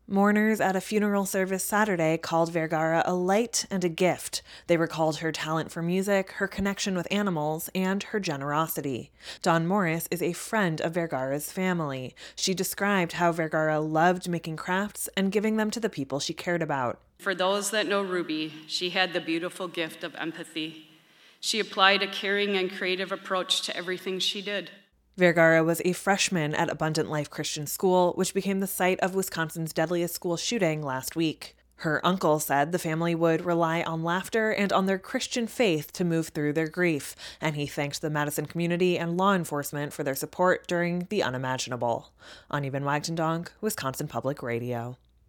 Mourners at a funeral service Saturday called Vergara a light and a gift. They recalled her talent for music, her connection with animals, and her generosity. Dawn Morris is a friend of Vergara's family. She described how Vergara loved making crafts and giving them to the people she cared about. For those that know Ruby, she had the beautiful gift of empathy. She applied a caring and creative approach to everything she did. Vergara was a freshman at Abundant Life Christian School, which became the site of Wisconsin's deadliest school shooting last week. Her uncle said the family would rely on laughter and on their Christian faith to move through their grief, and he thanked the Madison community and law enforcement for their support during the unimaginable. Ani Ben Wagtendonk, Wisconsin Public Radio.